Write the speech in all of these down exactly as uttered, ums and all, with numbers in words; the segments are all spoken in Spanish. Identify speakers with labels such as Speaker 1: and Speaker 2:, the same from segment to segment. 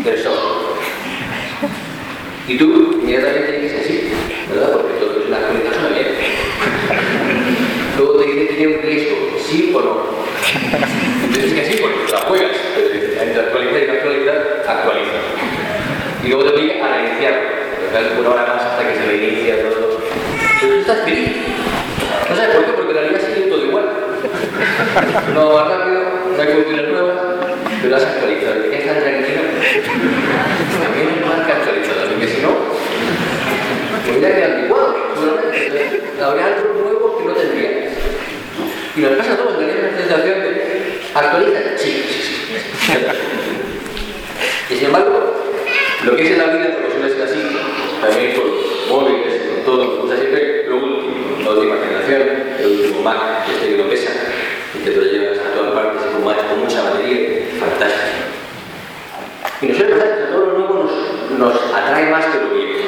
Speaker 1: inversor. Y tú inmediatamente dices así, ¿verdad? Porque todo es una actualización suena bien. Luego te dice que tiene un riesgo, sí o no. Entonces que sí, porque la juegas. Entre actualizar y no actualizar, actualiza. Y luego te obliga a reiniciarlo. Por una hora más hasta que se reinicia todo. Pero tú estás feliz. No sabes por qué, porque en realidad sigue todo igual. No va rápido, no hay funciones nuevas, pero has actualizado. ¿Te quedas tan tranquilo? También es más que actualizado, porque si no, me hubiera quedado anticuado, seguramente. Habría algo nuevo que no tendría. Y nos pasa a todos, tenemos la sensación de actualiza, sí, sí, sí. Y sin embargo, lo que es en la vida, porque suele ser así, también con móviles, con todo, nos gusta siempre lo último, la última generación, el último Mac, este que no pesa, y que te lo llevas a todas partes y con, Mac, con mucha batería, fantástico. Y nos suele pasar que todo lo nuevo nos, nos atrae más que lo viejo.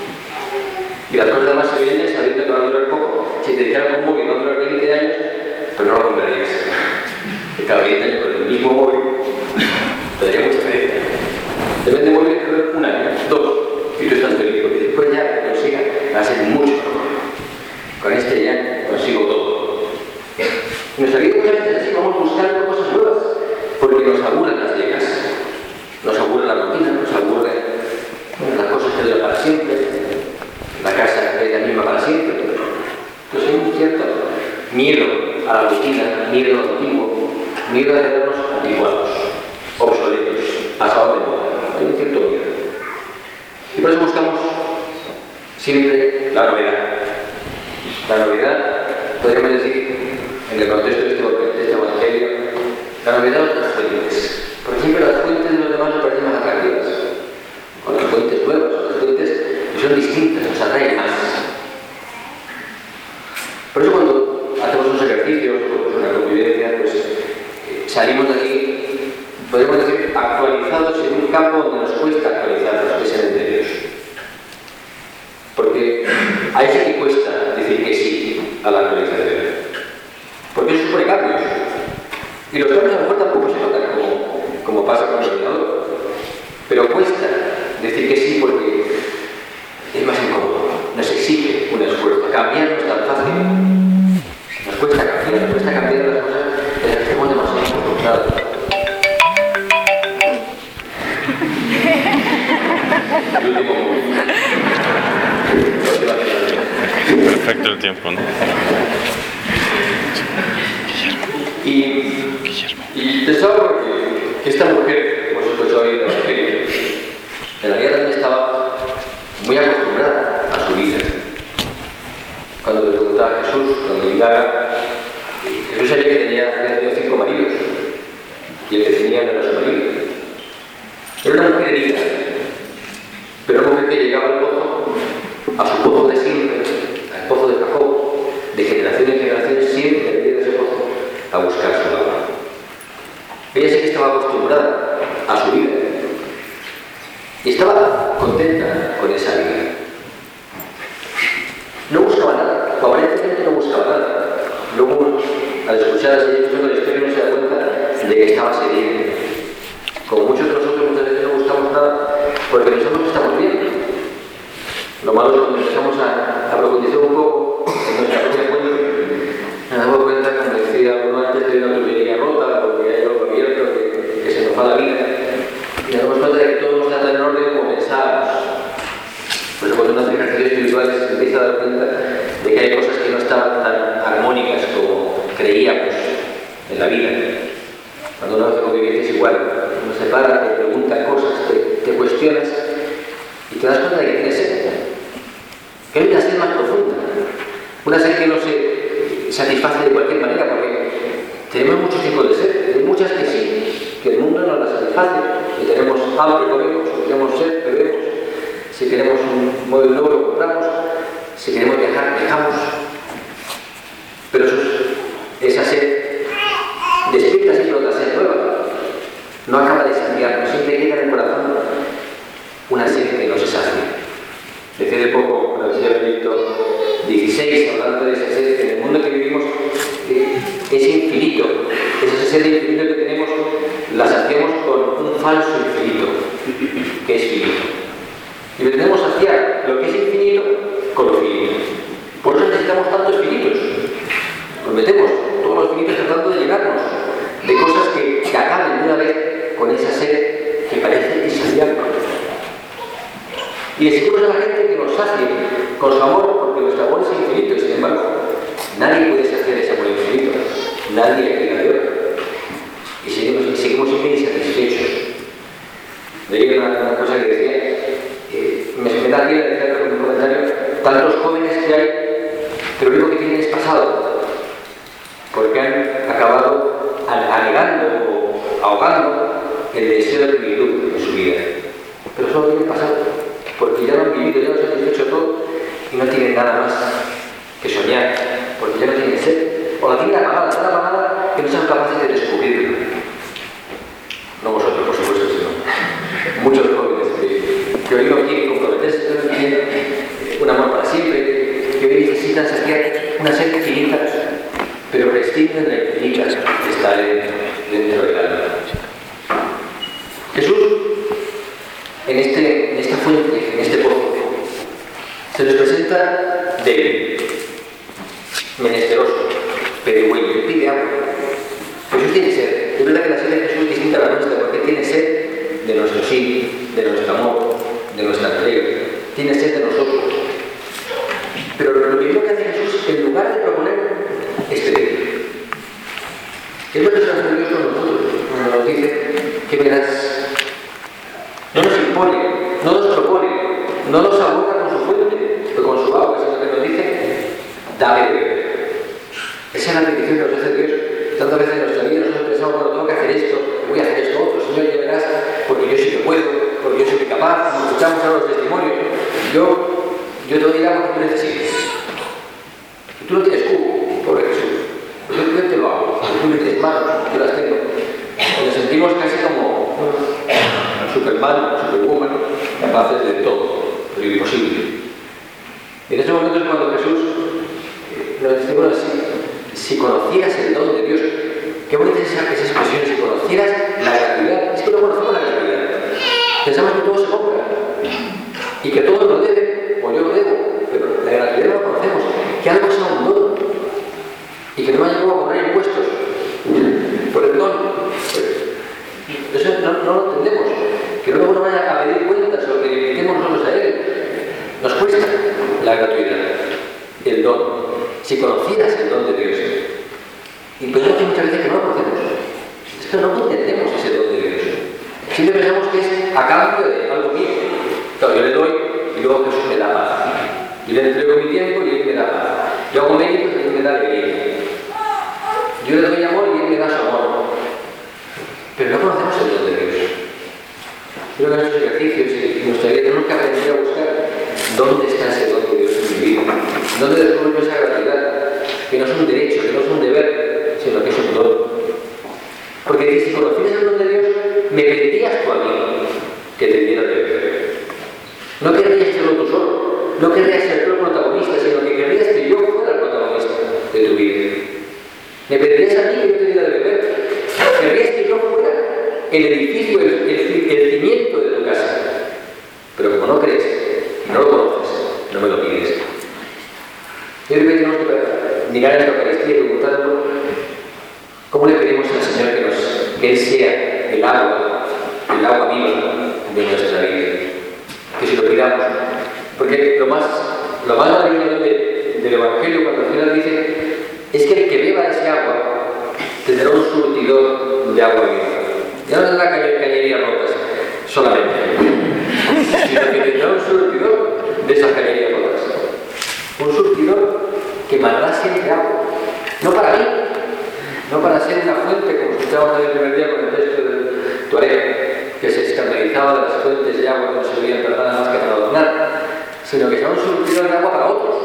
Speaker 1: Y las cosas además se vienen sabiendo que van a durar poco. Si te dijeran que un móvil va a durar veinte años, pues no lo comprarías. Que cada veinte años con el mismo móvil te daría mucha diferencia. Depende de móviles que duran un año, dos, y tú estás feliz, porque después ya que consiga va a ser mucho mejor. Con este ya consigo todo. Y nuestra vida muchas veces así vamos buscando cosas nuevas, porque nos aburren las viejas, nos aburre la rutina, nos aburre bueno, las cosas que duran para siempre, la casa que es la misma para siempre. Entonces hay un cierto miedo a la rutina, miedo al antiguo, miedo a quedarnos antiguados, obsoletos, pasados de moda. Hay un cierto miedo. Y por eso buscamos siempre la novedad. La novedad, podríamos decir, en el contexto de este, de este evangelio, la novedad de las fuentes. Porque siempre las fuentes de los demás nos parecen más atractivas. O las fuentes nuevas, o las fuentes que son distintas, nos atraen más. Por eso cuando hacemos unos ejercicios o una convivencia, pues eh, salimos de aquí, podemos decir, actualizados en un campo donde nos cuesta actualizarnos, que es el de Dios. Porque a ese que cuesta decir que sí a la actualización. Porque eso supone cambios. Y los cambios a lo mejor tampoco se notan como, como pasa con el ordenador. Pero cuesta decir que sí porque es más incómodo. Nos exige un esfuerzo. Cambiar no es tan fácil. Nos cuesta cambiar, nos cuesta cambiar las cosas en las que estamos demasiado acostumbrados. El último momento.
Speaker 2: Perfecto el tiempo, ¿no?
Speaker 1: Y, y pensaba porque que esta mujer, como hemos escuchado hoy en el Evangelio, en realidad también estaba muy acostumbrada a su vida. Cuando le preguntaba a Jesús, cuando llegara, Jesús sabía que tenía, había tenido cinco maridos, y el que tenía no era su marido. Era una mujer herida, pero una mujer que llegaba al pozo, a su pozo de siempre, al pozo de Jacob, de generación en generación, siempre venía de ese pozo a buscar su agua. Ella sí que estaba acostumbrada a su vida y estaba contenta con esa vida. No buscaba nada, o aparentemente no buscaba nada. Luego, al escuchar a ella escuchando la historia, no se da cuenta de que estaba sedienta. Como muchos de nosotros muchas veces no buscamos nada porque nosotros estamos bien. Lo malo es cuando empezamos a, a profundizar un poco en nuestra propia cuenta, nos damos cuenta, como decía uno antes, de una tubería rota porque hay algo abierto que, que se nos va la vida. Y nos damos cuenta de que todo no está tan en orden como pensábamos. Por eso cuando uno hace ejercicios espirituales se empieza a dar cuenta de que hay cosas que no estaban tan armónicas como creíamos en la vida. Cuando uno hace convivencia es igual. Uno se para, te pregunta cosas, te, te cuestionas y te das cuenta de que tienes sed. Que hay una sed más profunda. Una sed que no se satisface de cualquier manera porque tenemos muchos tipos de sed. Hay muchas que sí, que el mundo no las satisface. Si tenemos hambre, comemos. Si tenemos sed, bebemos. Si queremos un móvil nuevo, lo compramos. Si queremos viajar, viajamos. Pero eso es, esa sed despierta siempre otra sed nueva. No acaba de saciarnos, siempre queda en el corazón una sed que no se sacia. Decía de poco, cuando decía Benedicto dieciséis, hablando de esa sed que en el mundo que vivimos eh, es infinito. Es esa sed infinito que tenemos, la saciamos con un falso infinito. que es finito. Y pretendemos saciar lo que es infinito con lo finito. Por eso necesitamos tantos finitos. Nos metemos todos los finitos tratando de llenarnos de cosas que, que acaben de una vez con esa sed que parece insaciable. Y exigimos a la gente que nos sacie con su amor, porque nuestro amor es infinito y sin embargo nadie puede saciar ese amor infinito. Nadie aquí de hoy. Y seguimos, y seguimos siempre insatisfechos. Leí una, una cosa que decía, eh, me, me da bien decir en un comentario, tantos jóvenes que hay, que lo único que tienen es pasado, porque han acabado anegando o ahogando el deseo de plenitud en su vida. Pero solo tienen pasado, porque ya lo han vivido, ya lo han satisfecho todo y no tienen nada más que soñar, porque ya no tienen sed, o la tienen apagada, tan apagada que no son capaces de descubrirla. No vosotros, por supuesto, sino muchos jóvenes que, que hoy no quieren comprometerse, que no quieren un amor para siempre, que hoy necesitan saciar una sed infinita, pero restringen la infinita que está dentro, dentro del alma. Jesús, en, este, en esta fuente, en este pozo, se les presenta débil, menesteroso, pedigüeño, pide agua. Jesús tiene sed. Es verdad que la sed de Jesús es distinta a la nuestra, porque tiene sed de nuestro sí, de nuestro amor, de nuestra entrega. Tiene sed de nosotros. Pero lo primero que hace Jesús, en lugar de proponer, es pedir. Es lo que se hace Dios con nosotros, cuando nos dice que verás. No nos impone, no nos propone, no nos aborda con su fuente o con su agua, sino que nos dice, dame de beber. Esa es la petición que nos hace Dios. Tantas veces en nuestra vida nosotros pensamos, bueno, tengo que hacer esto, voy a hacer esto otro, Señor, ya verás, porque yo sí que puedo, porque yo soy capaz, como escuchamos ahora los testimonios, yo, yo te doy el agua que tú necesites. Y tú no tienes cubo, pobre Jesús, pues yo, yo te lo hago, tú me tienes manos, yo las tengo. Y nos sentimos casi como bueno, Superman, Superwoman, capaces de todo, pero imposible. Y en ese momento es cuando Jesús eh, nos dice, bueno, así, si conocieras el don de Dios, qué bonita es esa, esa expresión, si conocieras la gratuidad, es que no conocemos la gratuidad. Pensamos que todo se compra y que todo lo debe, o yo lo debo, pero la gratuidad no la conocemos, que algo sea un don y que no me haya llegado a cobrar impuestos por el don. Eso no, no lo entendemos, que luego no vaya a pedir cuentas o que limitemos nosotros a él. Nos cuesta la gratuidad, el don. Si conocieras el don de Dios, y pensamos que muchas veces que no lo conocemos, es que no entendemos ese don de Dios. Siempre pensamos que es a cambio de algo mío. Claro, yo le doy y luego Jesús me da paz. Yo le entrego mi tiempo y él me da paz. Yo hago méritos y él me da alegría. Yo le doy amor y él me da su amor. Pero no conocemos el don de Dios. Creo que en estos ejercicios y nuestra vida tenemos que aprender a buscar dónde está ese don de Dios en mi vida. ¿Dónde descubro esa gratuidad? Que no es un derecho, que no es un deber, sino que es un don. Porque si conocieras el don de Dios, me pedirías tú a mí que te diera de beber. No querrías serlo tú solo, no querrías ser tú el protagonista, sino que querrías que yo fuera el protagonista de tu vida. Me pedirías a mí que yo te diera de beber. Querrías que yo fuera el edificio, el, el, el cimiento de tu casa. Pero como no crees, no lo conoces, no me lo pides. Yo creo que tenemos que mirar en la Eucaristía y preguntarnos cómo le pedimos al Señor que, nos, que Él sea el agua, el agua viva de nuestra vida. Que si lo pidamos. Porque lo más, lo más maravilloso de, del Evangelio, cuando al final dice, es que el que beba ese agua tendrá un surtidor de agua viva. Ya no tendrá cañerías rotas solamente, sino que tendrá un surtidor de esas cañerías rotas. Un surtidor que mandará siempre agua. No para mí, no para ser una fuente, como escuchábamos el primer día con el texto del Tuareg, que se escandalizaba de las fuentes de agua que no servían para nada más que para adornar, sino que será un surtidor de agua para otros.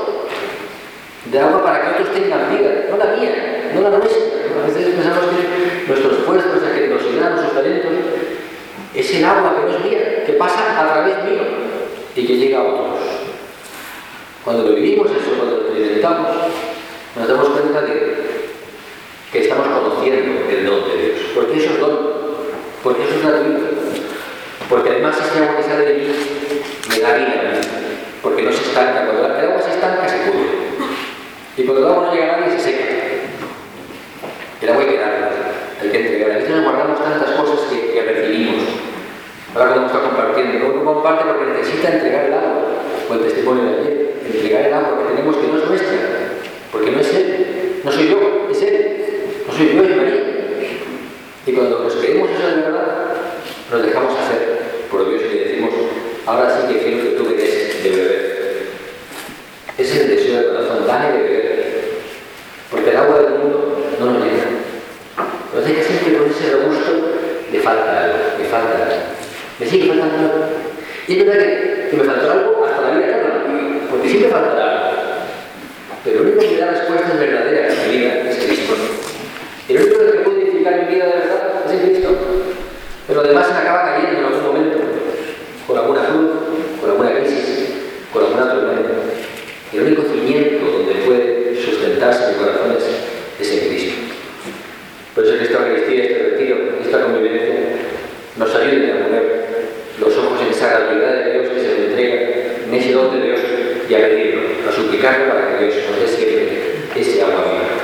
Speaker 1: De agua para que otros tengan vida, no la mía, no la nuestra. A veces pensamos que nuestro esfuerzo, nuestra generosidad, nuestros talentos, es el agua que no es mía, que pasa a través mío y que llega a otros. Cuando lo vivimos eso, cuando lo experimentamos, nos damos cuenta de que estamos conociendo el don de Dios. Porque eso es don, porque eso es gratuito. Porque además ese agua que sale de mí me da vida a mí, porque no se estanca. Cuando el agua se estanca se pudre. Y cuando el agua no llega a nadie se seca. El agua hay que darla, hay que entregar. A veces nos guardamos tantas cosas que, que recibimos. Ahora cuando está compartiendo, no comparte porque necesita entregar el agua. O el testimonio de ayer, entregar el agua que tenemos que no es nuestra, porque no es él, no soy yo, es él, no soy yo, es María. Y cuando nos creemos eso de verdad, nos dejamos hacer por Dios y le decimos, ahora sí que quiero que tú me des de beber. Ese es el deseo del corazón, dame de beber. Porque el agua del mundo no nos llena. Nos deja siempre con ese robusto, le falta algo, le falta algo. Me sigue faltando algo. Y es verdad que, que me faltó algo hasta la vida eterna, porque siempre faltará algo. Pero el único que me da respuestas verdaderas a mi vida es Cristo. El único que puede edificar mi vida de verdad es Cristo. Pero además se me acaba cayendo en algún momento, con alguna cruz, con alguna crisis, con alguna tormenta. El único cimiento donde puede sustentarse mi corazón es, es en Cristo. Por eso que esta Eucaristía, este retiro, esta convivencia, nos ayude a poner los ojos en esa gratuidad de Dios que se le entrega, en ese don de Dios, y a pedirlo, a suplicarlo para que Dios nos dé siempre ese agua viva.